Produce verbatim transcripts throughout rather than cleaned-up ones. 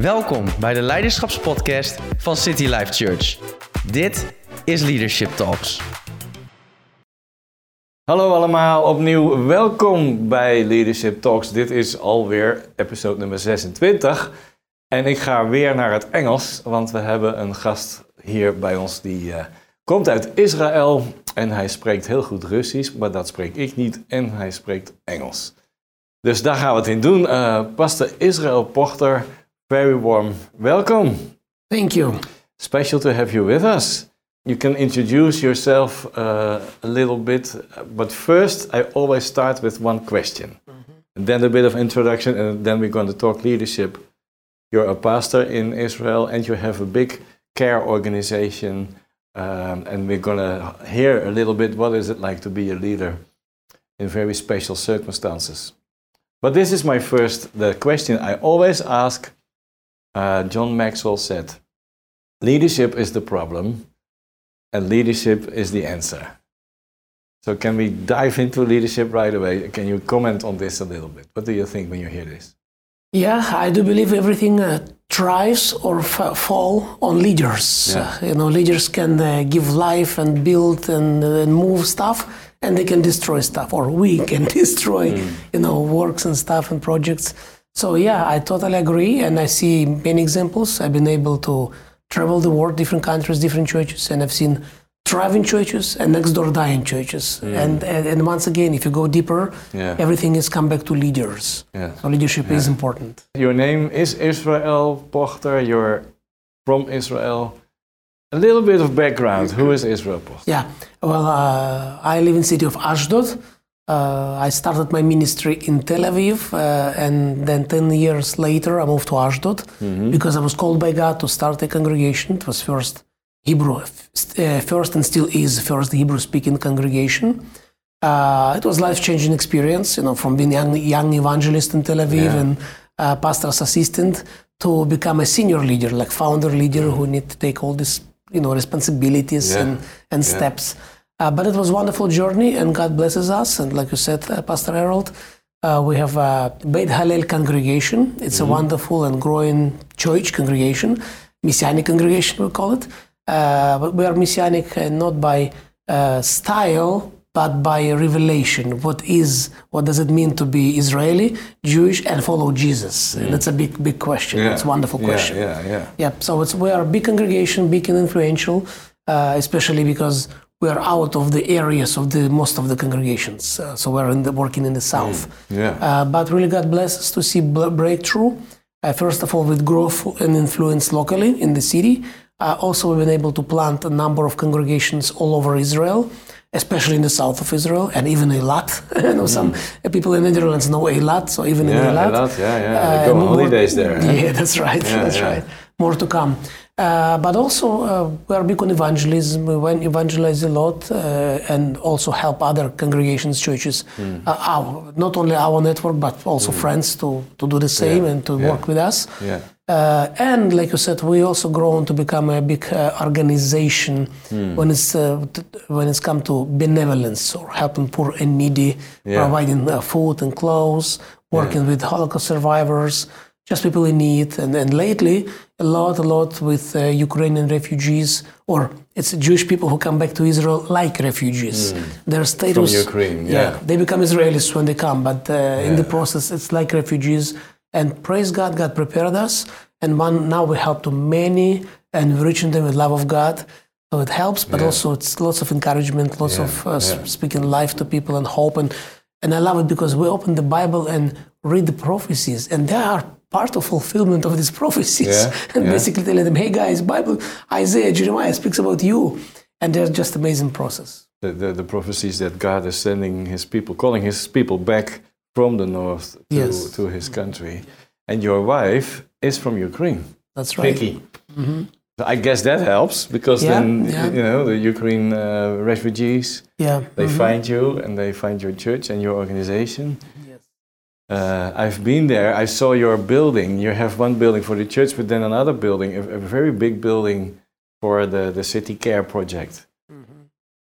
Welkom bij de Leiderschapspodcast van City Life Church. Dit is Leadership Talks. Hallo allemaal, opnieuw welkom bij Leadership Talks. Dit is alweer episode nummer zesentwintig. En ik ga weer naar het Engels, want we hebben een gast hier bij ons die uh, komt uit Israël. En hij spreekt heel goed Russisch, maar dat spreek ik niet. En hij spreekt Engels. Dus daar gaan we het in doen. Uh, Pastor Israel Pochter, very warm welcome. Thank you. Special to have you with us. You can introduce yourself uh, a little bit, but first I always start with one question. Mm-hmm. And then a bit of introduction, and then we're going to talk leadership. You're a pastor in Israel, and you have a big care organization, um, and we're going to hear a little bit what is it like to be a leader in very special circumstances. But this is my first, the question I always ask. Uh, John Maxwell said, leadership is the problem, and leadership is the answer. So can we dive into leadership right away? Can you comment on this a little bit? What do you think when you hear this? Yeah, I do believe everything uh, thrives or f- fall on leaders. Yeah. Uh, you know, leaders can uh, give life and build and, uh, and move stuff, and they can destroy stuff, or we can destroy, mm. you know, works and stuff and projects. So yeah, I totally agree, and I see many examples. I've been able to travel the world, different countries, different churches, and I've seen thriving churches and next door dying churches. Mm. And, and and once again, if you go deeper, yeah. everything is come back to leaders. Yeah. So leadership yeah. is important. Your name is Israel Pochter. You're from Israel. A little bit of background. Who is Israel Pochter? Yeah. Well, uh, I live in the city of Ashdod. Uh, I started my ministry in Tel Aviv, uh, and then ten years later I moved to Ashdod mm-hmm. because I was called by God to start a congregation. It was first Hebrew, uh, first and still is first Hebrew-speaking congregation. Uh, it was life-changing experience, you know, from being a young, young evangelist in Tel Aviv yeah. and uh, pastor's assistant to become a senior leader, like founder leader mm-hmm. who need to take all these, you know, responsibilities yeah. and, and yeah. steps. Uh, but it was a wonderful journey, and God blesses us. And like you said, uh, Pastor Harold, uh, we have a Beit Hallel congregation. It's mm-hmm. a wonderful and growing church congregation, Messianic congregation we call it. Uh, but we are Messianic uh, not by uh, style, but by revelation. What is, what does it mean to be Israeli, Jewish, and follow Jesus? Mm. And that's a big, big question. Yeah. It's a wonderful yeah, question. Yeah, yeah, yeah. So it's, we are a big congregation, big and influential, uh, especially because we are out of the areas of the most of the congregations. Uh, so we're in the, working in the south. Mm. Yeah. Uh, but really God bless us to see breakthrough. Uh, first of all, with growth and influence locally in the city. Uh, also, we've been able to plant a number of congregations all over Israel, especially in the south of Israel, and even Eilat. I know mm. some people in the Netherlands know Eilat, so even yeah, in Eilat. Eilat yeah, yeah. Uh, they go on holidays there. Huh? Yeah, that's right. Yeah, that's yeah. right. More to come. Uh, but also, uh, we are big on evangelism. We evangelize a lot uh, and also help other congregations, churches, mm. uh, our, not only our network, but also mm. friends to, to do the same yeah. and to yeah. work with us. Yeah. Uh, and like you said, we also grown to become a big uh, organization mm. when it's uh, t- when it's come to benevolence or helping poor and needy, yeah. providing uh, food and clothes, working yeah. with Holocaust survivors, just people in need. And, and lately, a lot, a lot with uh, Ukrainian refugees, or it's Jewish people who come back to Israel like refugees. Mm. Their status... From Ukraine, yeah. yeah. They become Israelis when they come, but uh, yeah. in the process, it's like refugees. And praise God, God prepared us. And one, now we help to many and we're reaching them with love of God. So it helps, but yeah. also it's lots of encouragement, lots yeah. of uh, yeah. speaking life to people and hope. And, and I love it because we open the Bible and read the prophecies, and they are part of fulfillment of these prophecies. Yeah. and yeah. basically telling them, hey guys, Bible, Isaiah, Jeremiah speaks about you. And they're just amazing process. The, the, the prophecies that God is sending his people, calling his people back from the north to, yes. to his country. And your wife is from Ukraine. That's right. Vicky. Mm-hmm. I guess that helps because yeah, then, yeah. you know, the Ukraine uh, refugees, yeah. they mm-hmm. find you and they find your church and your organization. Yes. Uh, I've been there. I saw your building. You have one building for the church, but then another building, a, a very big building for the, the City Care project. Mm-hmm.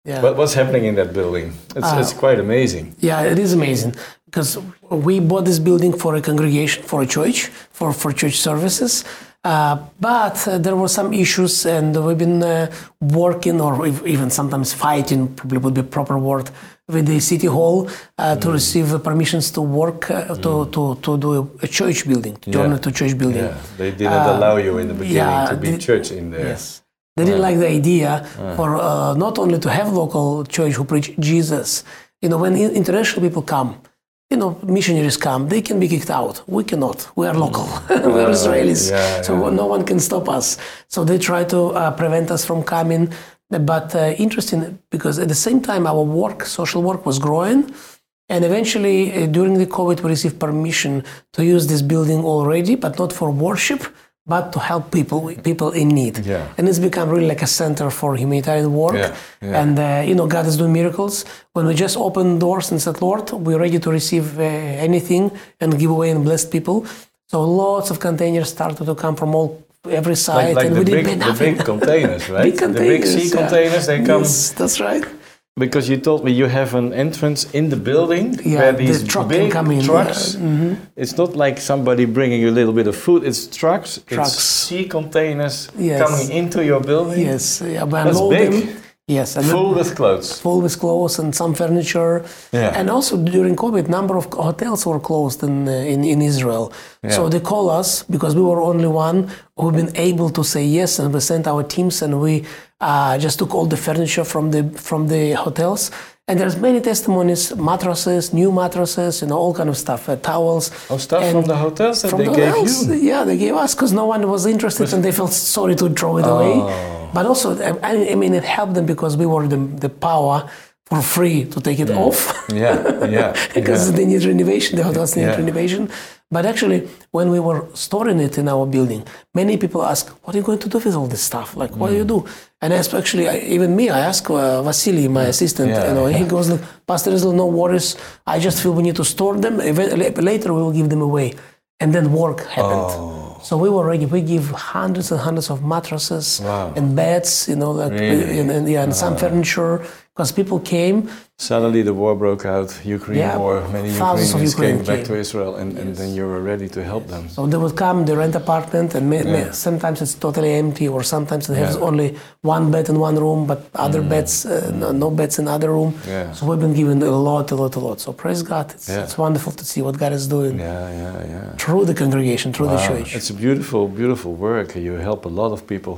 Yeah. But what's happening in that building? It's, Uh, it's quite amazing. Yeah, it is amazing because we bought this building for a congregation, for a church, for, for church services. Uh, but uh, there were some issues, and we've been uh, working, or ev- even sometimes fighting, probably would be a proper word, with the city hall uh, to receive uh, permissions to work, uh, to, to, to do a, a church building, to turn Yeah. it to church building. Yeah, they didn't allow you in the beginning yeah, to be the- church in there. Yes. They didn't like the idea for uh, not only to have local church who preach Jesus. You know, when i- international people come, you know, missionaries come, they can be kicked out. We cannot. We are local. We're Israelis. yeah, so yeah. no one can stop us. So they try to uh, prevent us from coming. But uh, interesting, because at the same time, our work, social work, was growing. And eventually, uh, during the COVID, we received permission to use this building already, but not for worship, but to help people, people in need. Yeah. And it's become really like a center for humanitarian work. Yeah, yeah. And, uh, you know, God is doing miracles. When we just opened doors and said, Lord, we're ready to receive uh, anything and give away and bless people. So lots of containers started to come from all every side. Like, like and the, we big, didn't pay the nothing. big containers, right? Big The big sea containers, yeah. containers, they come... Yes, that's right. Because you told me you have an entrance in the building Yeah, where the these truck big can come in, trucks. yeah. Mhm. It's not like somebody bringing you a little bit of food. It's trucks. Trucks. It's sea containers Yes. coming into your building. Yes, yeah, we That's unload big. them. Yes, and Full with clothes. full with clothes and some furniture. Yeah. And also during COVID, number of hotels were closed in uh, in, in Israel. So Yeah. they call us because we were only one who've been able to say yes, and we sent our teams, and we uh, just took all the furniture from the from the hotels. And there's many testimonies, mattresses, new mattresses, you know, all kind of stuff, uh, towels. Oh, stuff And from the hotels that from they the gave hotels, you? yeah, they gave us because no one was interested and they felt sorry to throw it Oh. away. But also, I, I mean, it helped them because we were the, the power for free to take it off. Yeah, yeah. Because yeah. they need renovation, the hotels need Yeah. renovation. But actually, when we were storing it in our building, many people ask, what are you going to do with all this stuff? Like, what do you do? And I asked, actually, I, even me, I asked uh, Vasily, my assistant, Yeah, you know, yeah. he goes, like, Pastor Israel, no worries. I just feel we need to store them. Even- Later, we will give them away. And then work happened. Oh. So we were ready. We give hundreds and hundreds of mattresses Wow. and beds, you know, like, Really? and, and, yeah, and some furniture, because people came. Suddenly the war broke out, Ukraine Yeah, war, many thousands of Ukrainians came Ukrainians back came. to Israel, and, and then you were ready to help them. So they would come, they rent apartment, and may, may, Yeah. sometimes it's totally empty, or sometimes they have Yeah. only one bed in one room, but other beds, uh, no, no beds in other room. Yeah. So we've been given a lot, a lot, a lot. So praise God, it's, Yeah. it's wonderful to see what God is doing Yeah, yeah, yeah. through the congregation, through the Wow, church. It's a beautiful, beautiful work. You help a lot of people.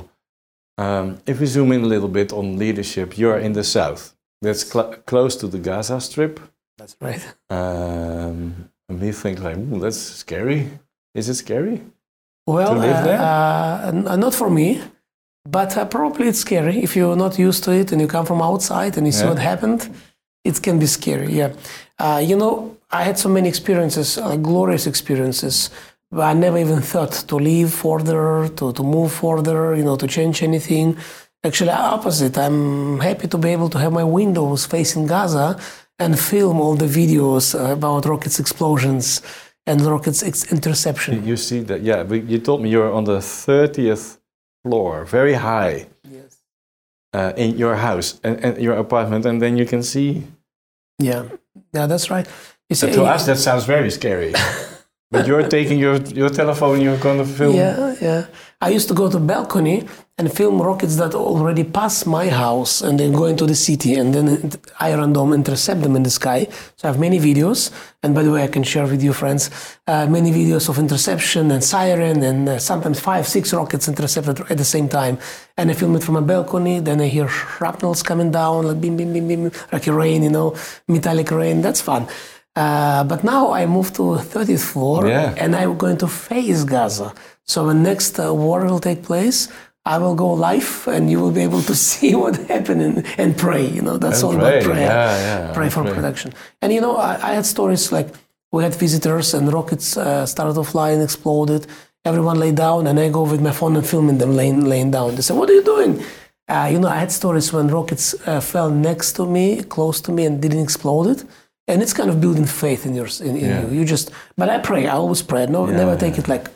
Um, if we zoom in a little bit on leadership, you're in the south. That's cl- close to the Gaza Strip. That's right. Um, and we think like, ooh, that's scary. Is it scary? Well, To live uh, there? uh, n- not for me, but uh, probably it's scary if you're not used to it and you come from outside and you see Yeah. what happened. It can be scary, yeah. Uh, you know, I had so many experiences, uh, glorious experiences. But I never even thought to leave further, to, to move further, you know, to change anything. Actually, opposite. I'm happy to be able to have my windows facing Gaza and film all the videos uh, about rockets explosions and rockets ex- interception. You see that? Yeah, but you told me you're on the thirtieth floor, very high, Yes. uh, in your house and, and your apartment, and then you can see. Yeah, yeah, that's right. You So see, to us, that sounds very scary. But you're taking your, your telephone, you're going to film. yeah, yeah. I used to go to balcony and film rockets that already pass my house and then go into the city, and then Iron Dome intercept them in the sky. So I have many videos, and by the way, I can share with you, friends, uh, many videos of interception and siren, and uh, sometimes five, six rockets intercepted at the same time. And I film it from a balcony. Then I hear shrapnels coming down, like bim, bim, bim, bim, like a rain, you know, metallic rain. That's fun. Uh, but now I moved to thirtieth floor, Yeah. and I'm going to face Gaza. So when next uh, war will take place, I will go live, and you will be able to see what happened and, and pray. You know, that's And all pray, about prayer. yeah, yeah, pray for pray. protection. And you know, I, I had stories like we had visitors, and rockets uh, started to fly and exploded. Everyone lay down, and I go with my phone and filming them laying laying down. They say, "What are you doing?" Uh, you know, I had stories when rockets uh, fell next to me, close to me, and didn't explode. And it's kind of building faith in yours, in, in Yeah. you. You just, but I pray. I always pray. No, Yeah, never yeah. take it like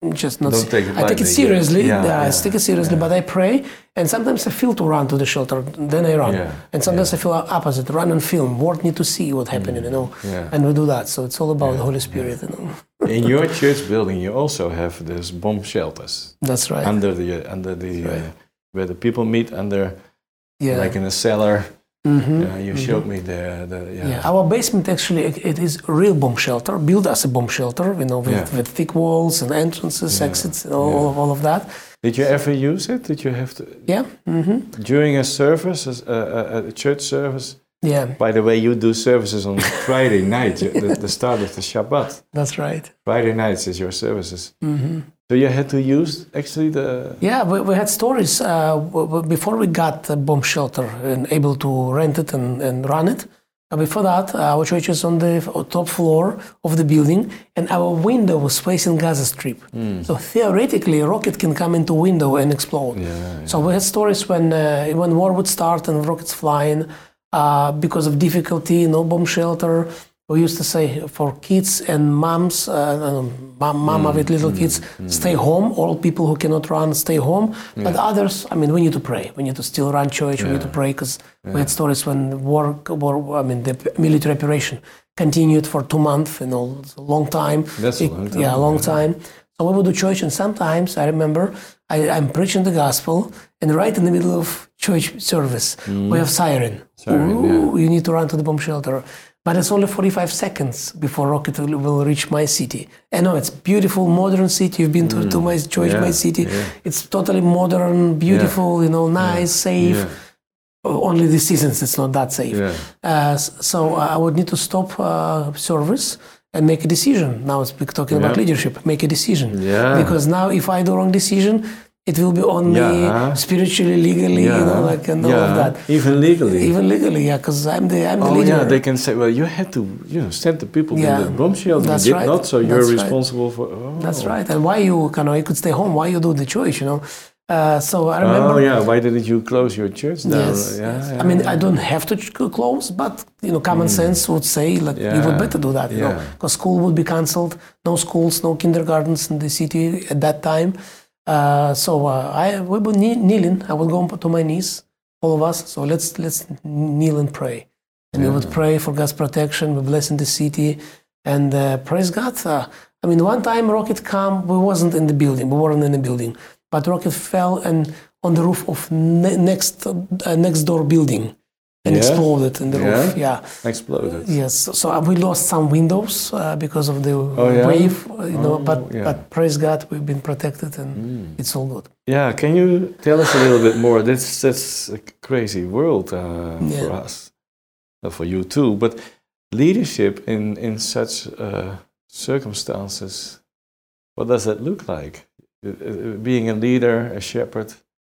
just not. Don't take it I take it lightly, seriously. yeah. Yeah, Yeah, I yeah, take it seriously, yeah. but I pray, and sometimes I feel to run to the shelter, then I run, Yeah, and sometimes yeah. I feel opposite, run and film. World need to see what happening, you know, yeah. and we do that. So it's all about Yeah, the Holy Spirit, you know. In your church building, you also have these bomb shelters That's right. under the under the Right. uh, where the people meet under, Yeah. like in a cellar. Mhm. Yeah, you showed me the the yeah. Yeah, our basement actually it, it is a real bomb shelter, built as a bomb shelter, you know, with, Yeah. with thick walls and entrances, Yeah. exits, and all, Yeah. all of all of that. Did you ever use it? Did you have to Yeah. Mm-hmm. during a service, a, a, a church service? Yeah, By the way, you do services on Friday night, the, the start of the Shabbat. that's right. Friday nights is your services. Mm-hmm. So you had to use actually the Yeah, we, we had stories uh, w- w- before we got a bomb shelter and able to rent it and, and run it. Uh, before that, uh, our church is on the f- top floor of the building, and our window was facing Gaza Strip. So theoretically, a rocket can come into window and explode. yeah, yeah. So we had stories when uh, when war would start and rockets flying uh, because of difficulty, no bomb shelter. We used to say for kids and moms, uh, mom, mama with little kids, stay home. All people who cannot run, stay home. But others, I mean, we need to pray. We need to still run church. We need to pray because we had stories when war, war, I mean, the military operation continued for two months, you know, it's a long time. That's a It- long time, Yeah, a long yeah. time. So we would do church, and sometimes I remember I, I'm preaching the gospel, and right in the middle of church service, we have siren. Siren, Ooh, You need to run to the bomb shelter. But it's only forty-five seconds before rocket will, will reach my city. I know it's beautiful, modern city. You've been to, to my church, Yeah, my city. yeah. It's totally modern, beautiful, you know, nice, safe. Yeah. Only the seasons it's not that safe. Yeah. Uh, s- so I would need to stop uh, service and make a decision. Now it's we're talking about Yeah. leadership. Make a decision. Yeah. Because now if I do wrong decision, it will be on Yeah. me spiritually, legally, you know, like and all yeah. of that. Even legally. Even legally, yeah, because I'm the I'm the oh leader. yeah, they can say, well, you had to, you know, send the people Yeah. in the bomb shelter. That's you did right. not, so you're That's right. responsible for. Oh. That's right. And why you, you know, you could stay home? Why you do the church? You know. Uh, so I remember. Oh yeah, why didn't you close your church down? Yes, yeah, yes. yeah, I mean, yeah. I don't have to ch- close, but you know, common sense would say like you would Yeah. better do that, you know, Yeah. because school would be cancelled. No schools, no kindergartens in the city at that time. Uh, so uh, I we were kne- kneeling. I would go to my knees, all of us. So let's let's kneel and pray, and we would pray for God's protection. We bless in the city, and uh, praise God. Uh, I mean, one time rocket come. We wasn't in the building. We weren't in the building, but rocket fell and on the roof of ne- next uh, next door building and Yeah? exploded in the Yeah? roof. Yeah. Exploded. Yes. So, so we lost some windows uh, because of the yeah? wave, uh, you know. Oh, But yeah. but praise God, we've been protected and it's all good. Yeah, can you tell us a little bit more? That's that's a crazy world uh, Yeah. for us, uh, for you too. But leadership in in such uh, circumstances, what does that look like? Uh, uh, being a leader, a shepherd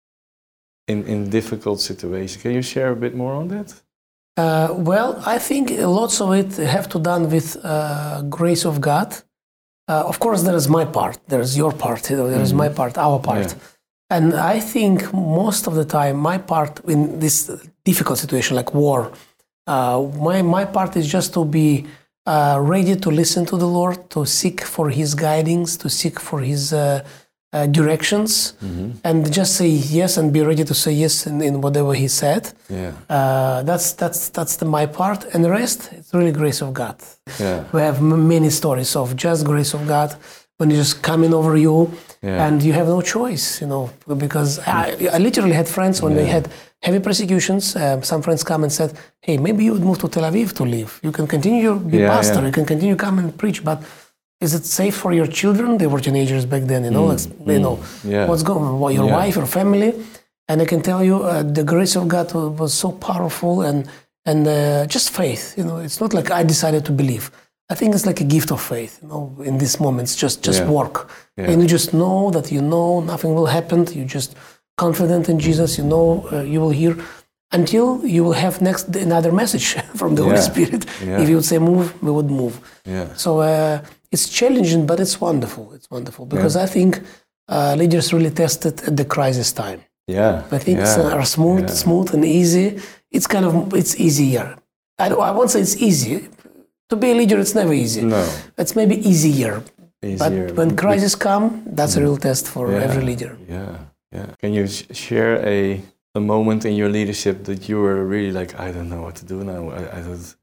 in in difficult situations. Can you share a bit more on that? Uh, well, I think lots of it have to done with uh, grace of God. Uh, of course, there is my part. There is your part. You know, there is my part. Our part. Yeah. And I think most of the time, my part in this difficult situation like war, uh, my my part is just to be uh, ready to listen to the Lord, to seek for His guidings, to seek for His uh, uh, directions, and just say yes and be ready to say yes in, in whatever He said. Yeah, Uh, that's that's that's the my part, and the rest it's really grace of God. yeah, We have m- many stories of just grace of God when it's just coming over you, Yeah. and you have no choice, you know, because I, I literally had friends when they had heavy persecutions. Um, some friends come and said, "Hey, maybe you would move to Tel Aviv to live. You can continue your be Yeah, pastor. yeah. You can continue come and preach, but." Is it safe for your children? They were teenagers back then, you know. Like, you know Yeah. what's going on. Your Yeah. wife, your family, and I can tell you, uh, the grace of God wa- was so powerful, and and uh, just faith. You know, it's not like I decided to believe. I think it's like a gift of faith. You know, in these moments, just just Yeah. work, Yeah. and you just know that you know nothing will happen. You just confident in Jesus. You know uh, you will hear. Until you will have next another message from the Holy Yeah. Spirit. Yeah. If you would say move, we would move. yeah, So uh, it's challenging, but it's wonderful. It's wonderful because I think uh, leaders really tested at the crisis time. yeah. I think yeah. it's uh, smooth, yeah. smooth and easy. It's kind of it's easier. I, don't, I won't say it's easy. To be a leader, it's never easy. No. It's maybe easier easier. But when crisis come, that's a real test for Yeah, every leader. Yeah, yeah. Can you sh- share a a moment in your leadership that you were really like, I don't know what to do now. I, I don't.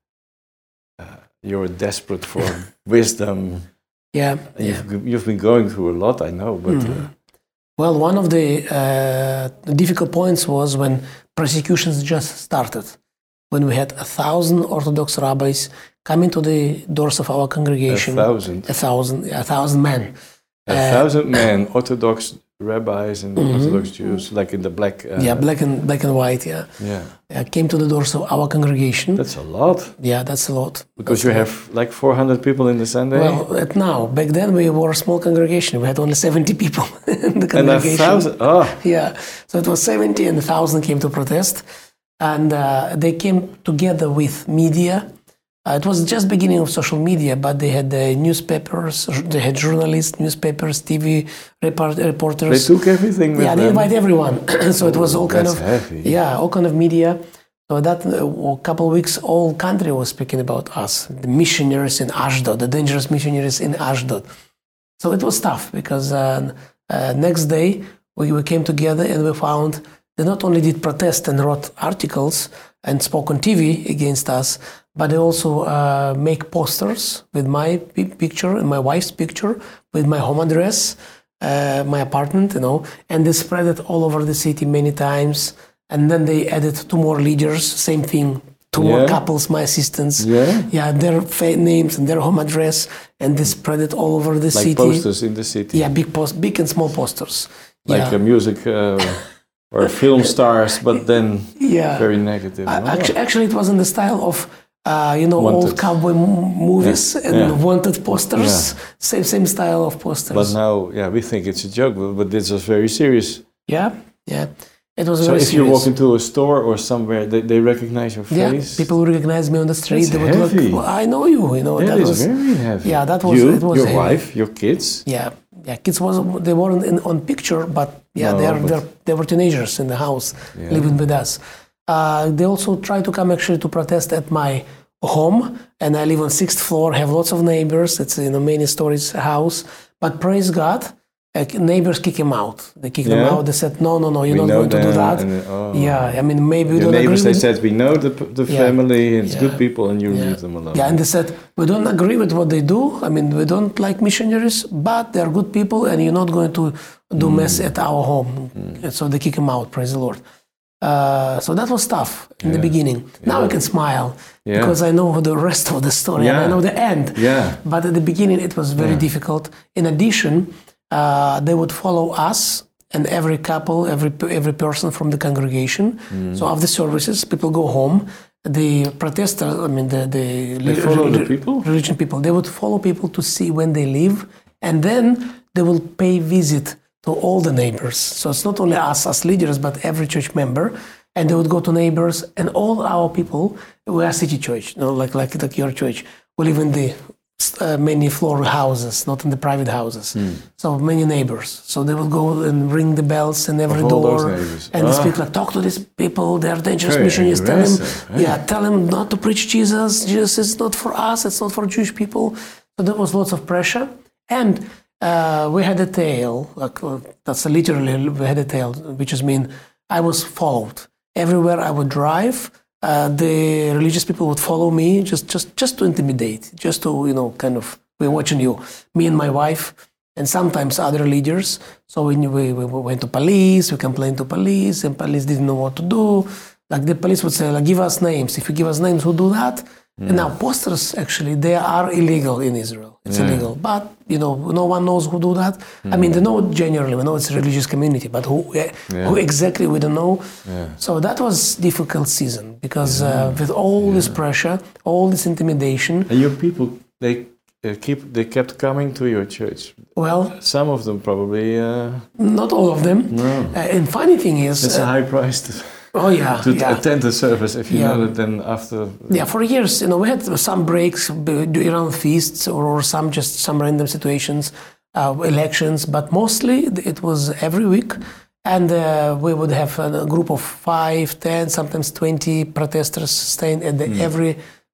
Uh, you were desperate for wisdom. Yeah, You've, yeah. you've been going through a lot, I know, but. Mhm. Uh, Well, one of the uh, difficult points was when persecutions just started, when we had a thousand Orthodox rabbis coming to the doors of our a congregation. thousand. A thousand, a thousand men. A Uh, thousand men, Orthodox rabbis and Mhm. Orthodox Jews, like in the black. Uh, Yeah, black and black and white. Yeah, Yeah, uh, came to the doors of our congregation. that's a lot. Yeah, that's a lot. Because That's you a lot. have like four hundred people in the Sunday. Well, at now, back then we were a small congregation. We had only seventy people in the and a congregation. thousand. Oh, Yeah, so it was seventy and a thousand came to protest. And uh, they came together with media. Uh, it was just beginning of social media, but they had the newspapers, they had journalists, newspapers, T V report, they reporters. took everything with Yeah, they them. invite everyone. So it was all kind That's of heavy. yeah, all kind of media. So that uh, a couple of weeks, all country was speaking about us, the missionaries in Ashdod, the dangerous missionaries in Ashdod. So it was tough because uh, uh, next day we, we came together and we found they not only did protest and wrote articles and spoke on T V against us, but they also uh, make posters with my pi- picture and my wife's picture, with my home address, uh, my apartment, you know, and they spread it all over the city many times. And then they added two more leaders, same thing, two more Yeah. couples, my assistants. Yeah. Yeah, their fa- names and their home address, and they spread it all over the Like city. posters in the city. Yeah, big post, big and small posters. Like yeah. a music uh, or film stars, but then yeah. very negative. Uh, Oh. actually, actually, it was in the style of uh, you know Wanted. old cowboy m- movies Yeah, and yeah. wanted posters. Same same style of posters. But now, yeah, we think it's a joke, but, but this was very serious. yeah, yeah, it was So very if you serious. walk into a store or somewhere, they, they recognize your yeah, face. people would recognize me on the street. That's they would heavy. look. Well, I know you. You know That that is was. very heavy. Yeah, that was- you, it was your heavy. wife, your kids. Yeah, yeah. Kids was they weren't in, on picture, but yeah, No, they are but- they're, they were teenagers in the house Yeah. living with us. Uh, they also tried to come actually to protest at my home, and I live on sixth floor. Have lots of neighbors. It's you know many stories house, but praise God, uh, neighbors kick him out. They kicked them Yeah? out. They said, no, no, no, you're We not know going to do them that. and, oh. Yeah, I mean maybe we Your don't neighbors, agree they with said, we know the, the Yeah. family, it's Yeah. good people, and you Yeah. leave them alone. Yeah, and they said, we don't agree with what they do. I mean, we don't like missionaries, but they're good people, and you're not going to do mess at our home. And so they kick him out, praise the Lord. Uh, so that was tough in the Yeah. beginning. Now Yeah. I can smile Yeah. because I know the rest of the story and I Yeah. know the end. Yeah. But at the beginning, it was very Yeah. difficult. In addition, uh, they would follow us and every couple, every every person from the congregation. Mm. So after services, people go home. The protesters, I mean, the the They follow the people? religion people, they would follow people to see when they live, and then they will pay visit to all the neighbors. So it's not only us as leaders, but every church member. And they would go to neighbors, and all our people. We are city church, you know, like like like your church. We live in the uh, many floor houses, not in the private houses. So many neighbors. So they will go and ring the bells in every Of all those door, neighbors. and they Ah. speak like, talk to these people. They are dangerous Very missionaries. Tell them, aggressive, eh? yeah, tell them not to preach Jesus. Jesus is not for us. It's not for Jewish people. So there was lots of pressure, and uh, we had a tale. Like uh, that's a literally we had a tale, which is mean I was followed everywhere I would drive. Uh, the religious people would follow me just, just, just to intimidate, just to you know, kind of we're watching you, me and my wife, and sometimes other leaders. So we, we, we went to police, we complained to police, and police didn't know what to do. Like the police would say, like, give us names. If you give us names, who do that? And now posters, actually, they are illegal in Israel. It's Yeah. illegal. But, you know, no one knows who do that. I mean, they know generally, we know it's a religious community, but who, eh, who exactly, we don't know. Yeah. So that was difficult season because uh, with all this pressure, all this intimidation, And your people, they uh, keep, they kept coming to your church. well, Some of them probably. Uh, not all of them. no, Uh, and funny thing is, it's uh, a high price to, oh yeah, to yeah. attend the service. If you Yeah. know that, then after. Yeah, for years, you know, we had some breaks b- around feasts or, or some just some random situations, uh, elections, but mostly it was every week. And uh, we would have a group of five, ten, sometimes twenty protesters staying at the every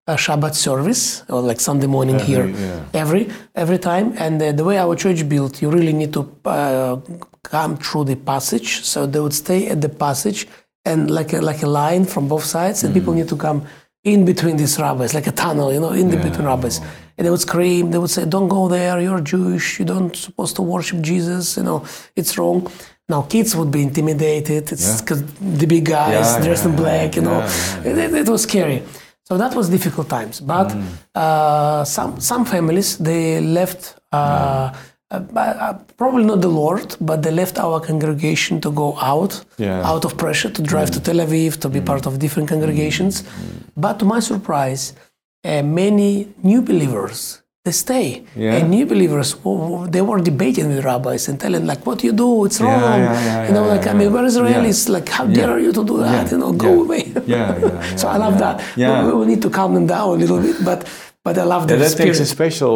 a Shabbat service, or like Sunday morning Every- here, yeah. every every time. And uh, the way our church built, you really need to uh, come through the passage. So they would stay at the passage, and like a, like a line from both sides, and people need to come in between these rabbis, like a tunnel, you know, in the between rabbis. And they would scream, they would say, don't go there, you're Jewish, you don't supposed to worship Jesus, you know, it's wrong. Now kids would be intimidated, it's 'cause the big guys Yeah, dressed yeah, in black, you know, yeah, It, it was scary. So that was difficult times. But uh, some some families, they left, uh, uh, uh, probably not the Lord, but they left our congregation to go out, Yeah. out of pressure, to drive to Tel Aviv, to be part of different congregations. But to my surprise, uh, many new believers, they stay. Yeah. And new believers, w- w- they were debating with rabbis and telling like, what you do, it's Yeah, wrong. yeah, yeah, you know, yeah, like, I yeah. mean, we're Israelis, Yeah. like, how dare you to do that? Yeah. You know, go Yeah. away. Yeah, yeah, So yeah, I love yeah. that. Yeah. We, we need to calm them down a little bit, but but I love Yeah, the that spirit. takes a special,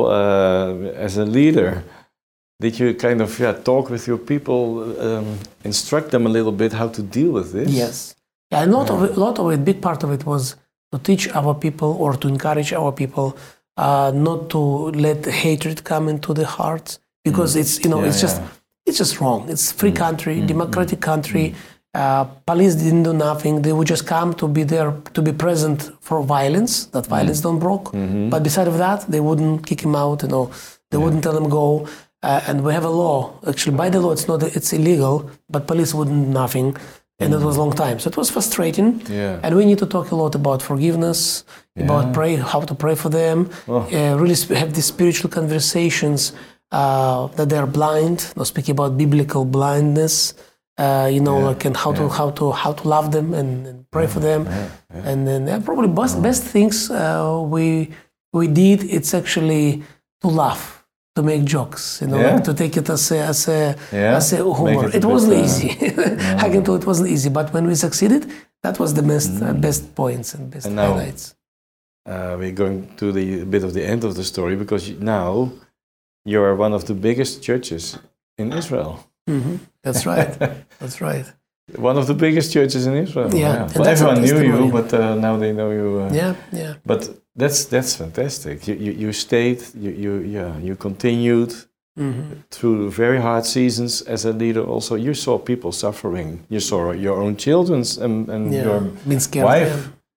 uh, as a leader, did you kind of yeah, talk with your people, um, instruct them a little bit how to deal with this? Yes. Yeah, a lot of it, a lot of it, big part of it was to teach our people or to encourage our people uh, not to let hatred come into the hearts, because it's you know Yeah, it's just yeah. it's just wrong. It's free country, democratic country. Uh, police didn't do nothing. They would just come to be there, to be present for violence. That violence don't broke. But beside of that, they wouldn't kick him out. You know, they wouldn't tell him go. Uh, and we have a law. Actually, by the law, it's not it's illegal. But police wouldn't do nothing, and it was a long time. So it was frustrating. Yeah. And we need to talk a lot about forgiveness, about pray, how to pray for them. Oh. Uh, really sp- have these spiritual conversations uh, that they are blind. Not speaking about biblical blindness. Uh, you know, like and how to how to how to love them and, and pray for them, and then uh, probably best best things uh, we we did. It's actually to laugh, to make jokes, you know, Yeah. like to take it as a as a Yeah. as a Make humor. it It, a bit, wasn't uh, easy. I can tell it wasn't easy, but when we succeeded, that was the best uh, best points and best And now- highlights. Uh, we're going to the bit of the end of the story, because you, now you are one of the biggest churches in Israel. hmm That's right. That's right. One of the biggest churches in Israel. Yeah, and Well, that's a everyone knew you, testimony. but uh, now they know you. Uh, Yeah, yeah. But that's that's fantastic. You you, you stayed. You, you yeah. You continued hmm through very hard seasons as a leader. Also, you saw people suffering. You saw your own children's and, and Yeah. your Been scared. wife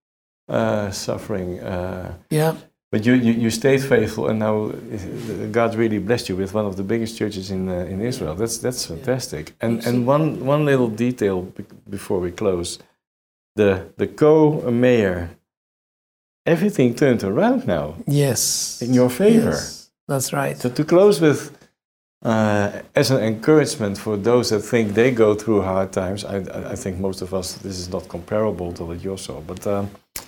uh, suffering. Uh, Yeah. But you, you, you stayed faithful, and now uh, God really blessed you with one of the biggest churches in uh, in Israel. That's that's fantastic. And and one one little detail be- before we close, the the co-mayor, everything turned around now Yes. in your favor. Yes. That's right. So to close with, uh, as an encouragement for those that think they go through hard times, I I- I think most of us this is not comparable to what you saw, but. Um,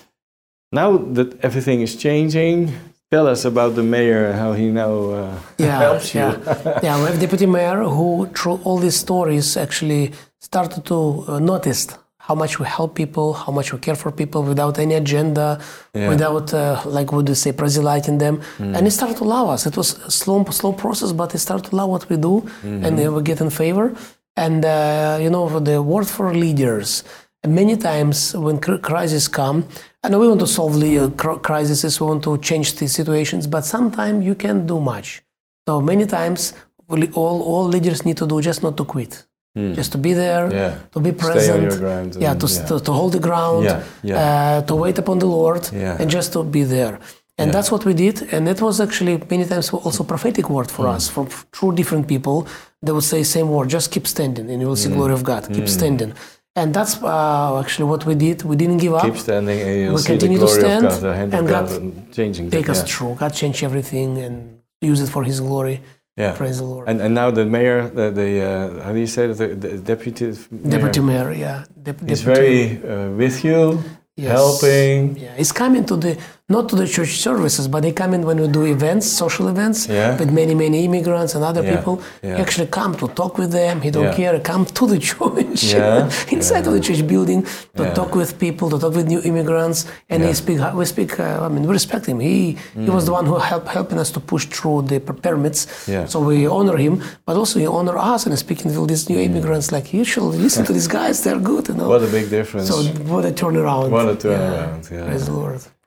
Now that everything is changing, tell us about the mayor, how he now uh, Yeah, helps you. yeah. Yeah, we have deputy mayor who, through all these stories, actually started to uh, notice how much we help people, how much we care for people without any agenda, Yeah. without, uh, like would you say, proselyting them. And he started to love us. It was a slow, slow process, but he started to love what we do, and uh, we get in favor. And uh, you know, the word for leaders. Many times when cr- crises come, and we want to solve the uh, cr- crises, we want to change the situations, but sometimes you can't do much. So many times, really all all leaders need to do just not to quit, just to be there, Yeah. to be Stay on present, your ground yeah, and- to, yeah. to to hold the ground, Yeah, yeah. Uh, to wait upon the Lord, Yeah. and just to be there. And Yeah. that's what we did, and it was actually many times also prophetic word for Mm. us from through different people. They would say same word, just keep standing, and you will see Mm. glory of God. Keep standing. And that's uh, actually what we did. We didn't give up. Keep standing, and you'll We see the continue to glory stand, of God, the hand and of God, God and changing. Take that, us yeah. through. God changed everything and use it for His glory. Yeah. Praise the Lord. And and now the mayor, the, the uh, how do you say it, the, the deputy mayor, Deputy mayor, yeah. Dep- is deputy very uh, with you, Yes. helping. Yeah, he's coming to the not to the church services, but they come in when we do events, social events, Yeah. with many many immigrants and other Yeah, people. yeah. He actually come to talk with them. He don't Yeah. care. Come to the church, Yeah, inside of the church building to Yeah. talk with people, to talk with new immigrants, and he Yeah. speak. We speak. Uh, I mean, we respect him. He he was the one who helped helping us to push through the per- permits. Yeah. So we honor him, but also he honor us and speaking to these new immigrants. Like you should listen to these guys. They're good. You know. What a big difference. So what a turnaround. What a turnaround, yeah. Praise the Lord.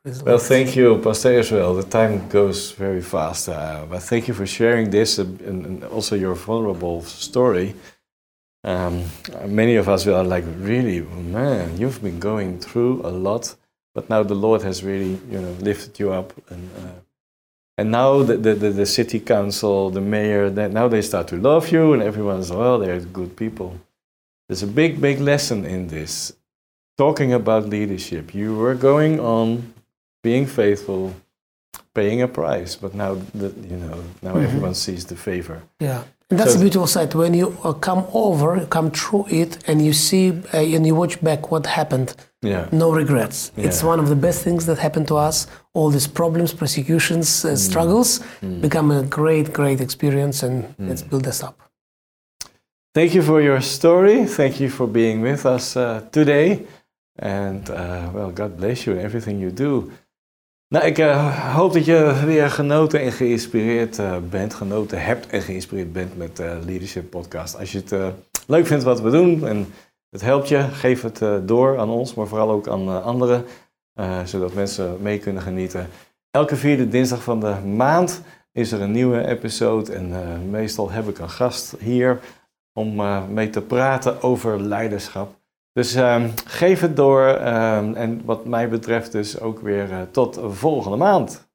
Well, thank you, Pastor Israel. The time goes very fast. Uh, but thank you for sharing this uh, and, and also your vulnerable story. Um, many of us are like, really, man, you've been going through a lot, but now the Lord has really, you know, lifted you up. And uh, and now the, the, the, the city council, the mayor, they, now they start to love you, and everyone's, well, they're good people. There's a big, big lesson in this. Talking about leadership, you were going on being faithful, paying a price, but now the, you know now mm-hmm. everyone sees the favor. Yeah, and that's so, a beautiful sight when you uh, come over, come through it, and you see uh, and you watch back what happened. Yeah, no regrets. Yeah. It's one of the best things that happened to us. All these problems, persecutions, uh, mm. struggles mm. become a great, great experience, and mm. let's build this up. Thank you for your story. Thank you for being with us uh, today. And uh, well, God bless you in everything you do. Nou, ik uh, hoop dat je weer genoten en geïnspireerd uh, bent, genoten hebt en geïnspireerd bent met de uh, Leadership Podcast. Als je het uh, leuk vindt wat we doen en het helpt je, geef het uh, door aan ons, maar vooral ook aan uh, anderen, uh, zodat mensen mee kunnen genieten. Elke vierde dinsdag van de maand is er een nieuwe episode en uh, meestal heb ik een gast hier om uh, mee te praten over leiderschap. Dus uh, geef het door uh, en wat mij betreft dus ook weer uh, tot volgende maand.